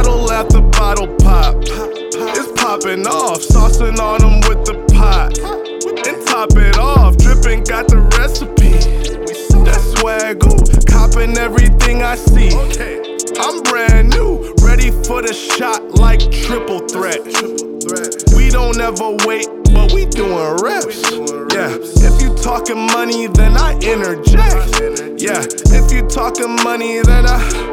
Bottle after bottle pop. It's popping off, saucing on them with the pot. And top it off, dripping got the recipe. That's swag, ooh, copping everything I see. I'm brand new, ready for the shot like triple threat. We don't ever wait, but we doing reps. Yeah, if you talking money, then I interject. Yeah, if you talking money, then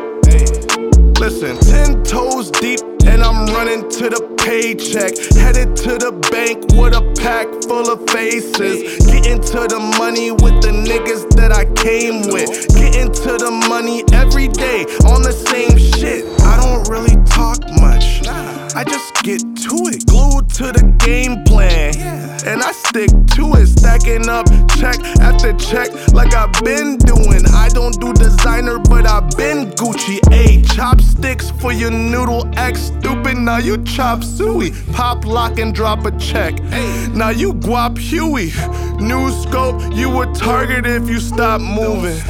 listen, 10 toes deep, and I'm running to the paycheck. Headed to the bank with a pack full of faces. Getting to the money with the niggas that I came with. Getting to the money every day on the same shit. I don't really talk much, I just get to it. Glued to the game plan, and I stick to it. Stacking up check after check like I've been doing. I don't do designer, but I've been Gucci. Ayy, chopsticks for your noodle, act stupid, now you chop suey. Pop, lock, and drop a check. Now you guap Huey. New scope, you a target if you stop moving.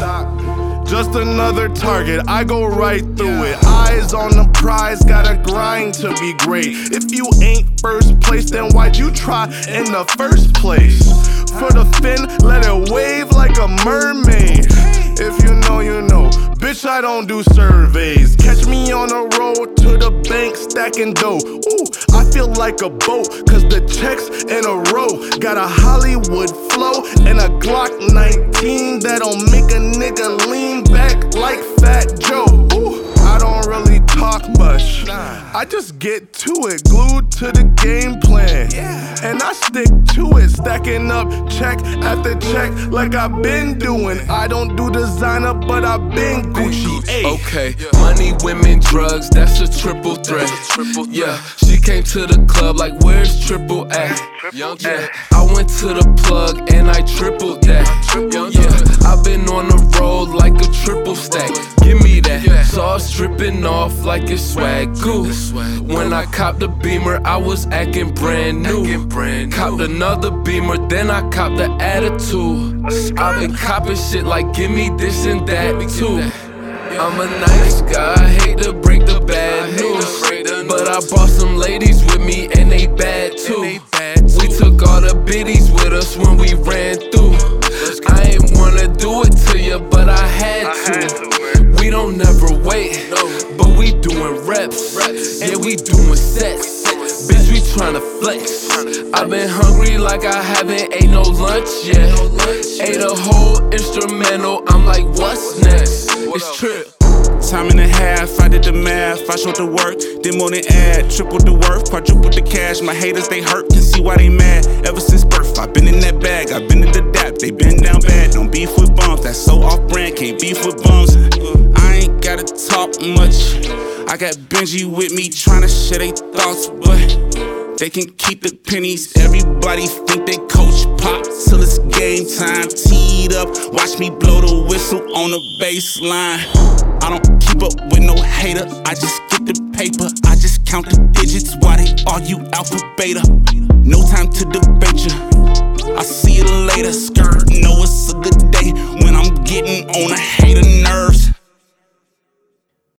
Just another target, I go right through it. Eyes on the prize, gotta grind to be great. If you ain't first place, then why'd you try in the first place? For the fin, let it wave like a mermaid. If you know, you know. Bitch, I don't do surveys. Catch me on the road to the bank stacking dough. Ooh, I feel like a boat, cause the checks in a row. Got a Hollywood flow and a Glock 19 that'll make a nigga lean back like Fat Joe. Ooh, I don't really talk much, I just get to it. Glued to the game plan, and I stick to it. Stacking up check after check like I've been doing. I don't do designer, but I've been Gucci. Okay, money, women, drugs, that's a triple threat. Yeah, she came to the club like, where's Triple at? Yeah, I went to the plug and I tripled that. Yeah, I've been on the road like a triple stack. Give me that sauce dripping off like it's swag. Goo. When I copped the Beamer, I was acting brand new. Copped another Beamer, then I copped the attitude. I've been copping shit like give me this and that too. I'm a nice guy, hate to break the bad news, but I brought some ladies with me and they bad too. We took all the biddies with us when we ran through. I ain't wanna do it to you, but I had to. We don't never wait, but we doing reps. Yeah, we doing sets. Bitch, we tryna flex. I've been hungry like I haven't ate no lunch yet. Ate a whole instrumental, I'm like, what's next? It's trip. Time and a half, I did the math, I showed the work, did more than add, tripled the worth, quadrupled the cash. My haters, they hurt, can see why they mad. Ever since birth, I've been in that bag, I've been in the dap, they been down bad. Don't beef with bums, that's so off-brand, can't beef with bums. I ain't gotta talk much, I got Benji with me tryna share they thoughts, but they can keep the pennies. Everybody think they coach Pop till it's game time. Teed up, watch me blow the whistle on the baseline. I don't keep up with no hater, I just get the paper. I just count the digits while they argue alpha beta. No time to debate ya, I see you later. Skirt, know it's a good day when I'm getting on a